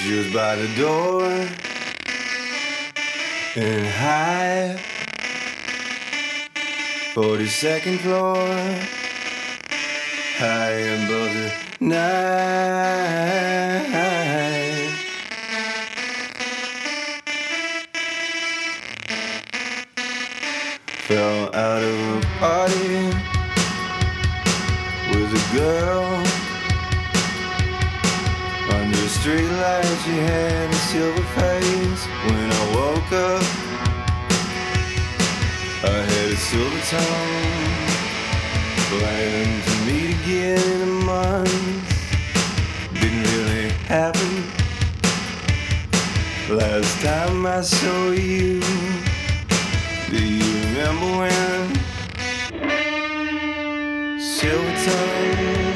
just by the door and high 42nd floor, high above the night. Fell out of a party with a girl. Under the streetlight, she had a silver face. When I woke up, I had a silver tongue. Planned to meet again in a month. Didn't really happen. Last time I saw you, do you remember when? Silver tongue.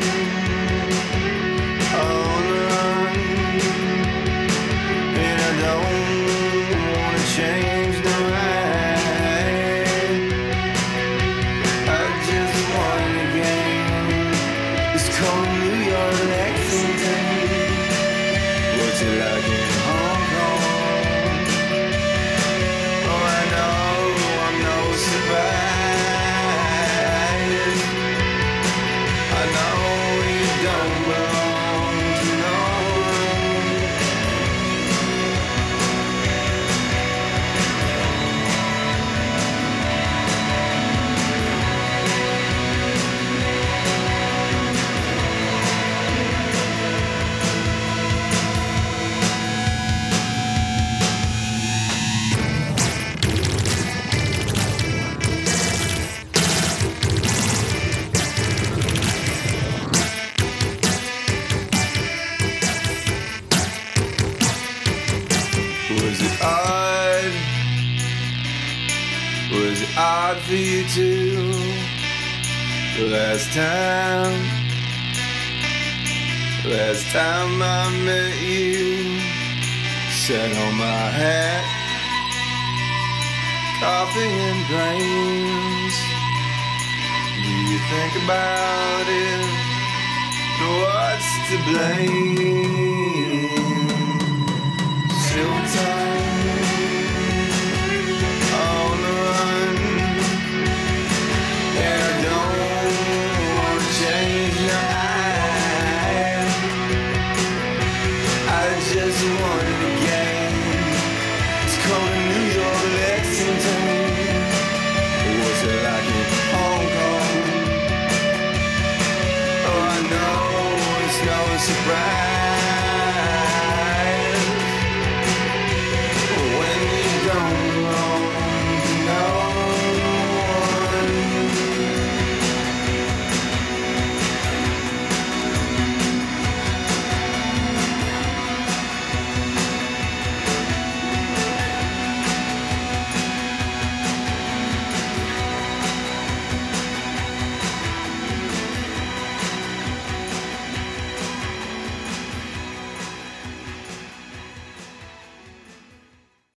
Change the ride. I just won the game. It's called New York, Lexington. What's it like in Hong Kong? Oh, I know I'm no surprise. I know you don't belong to no one. Was it odd for you too? The last time I met you, sat on my hat, coffee and brains. Do you think about it? What's to blame?